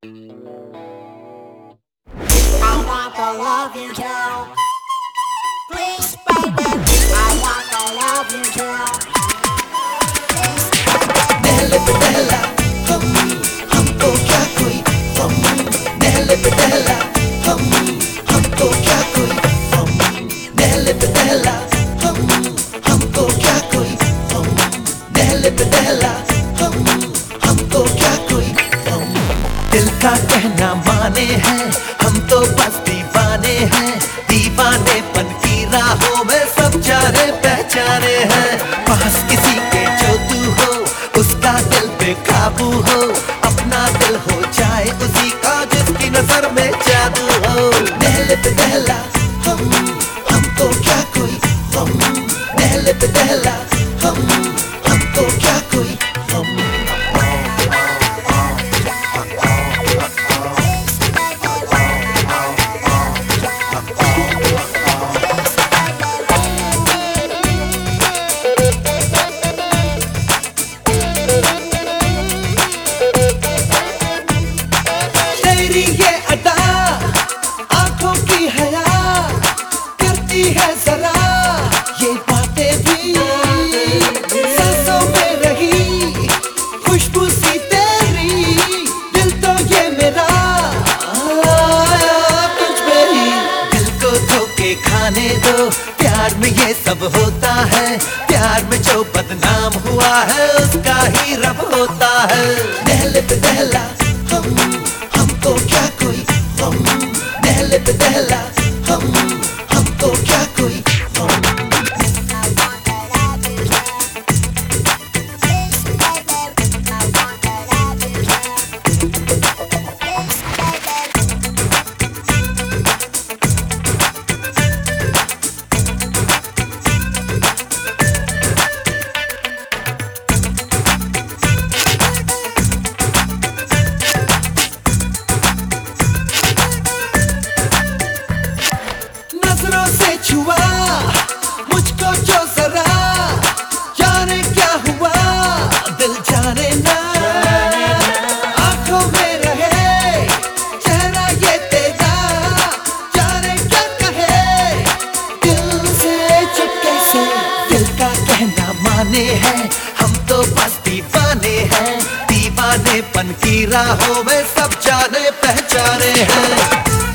I want to love you too. Please, baby. I want to love you too. नहले पे नहला हम हमको क्या कोई हम नहले पे नहला हम हमको क्या कोई हम नहले पे नहला हम हमको क्या कोई हम नहले पे नहला हम हमको क्या कोई हम दिल का कहना माने हैं हम तो बस दीवाने हैं दीवानेपन की राहों में सब जाने पहचाने हैं पास किसी के जो तू हो उसका दिल पे काबू हो अपना दिल हो जाए उसी का जिसकी नजर में जादू हो नहले पे नहला हम हमको क्या कोई हम नहले पे नहला हम हमको क्या कोई हम तेरी ये अदा आंखों की हया करती है जरा ये बातें भी सांसों में रही खुशबू सी तेरी दिल तो ये मेरा तुझ में ही दिल को धोखे खाने दो प्यार में ये सब होता है प्यार में जो बदनाम हुआ है उसका ही रब होता है नहले पे नहला हम हमको क्या कोई हम नहले पे नहला हम हमको क्या कोई हम नजरों से छुआ मुझको जो जरा जाने क्या हुआ दिल जाने ना आंखों में रहे चेहरा ये तेरा जाने क्या कहे दिल से चुपके से दिल का कहना माने हैं हम तो बस दीवाने हैं दीवानेपन की राहों में सब जाने पहचाने हैं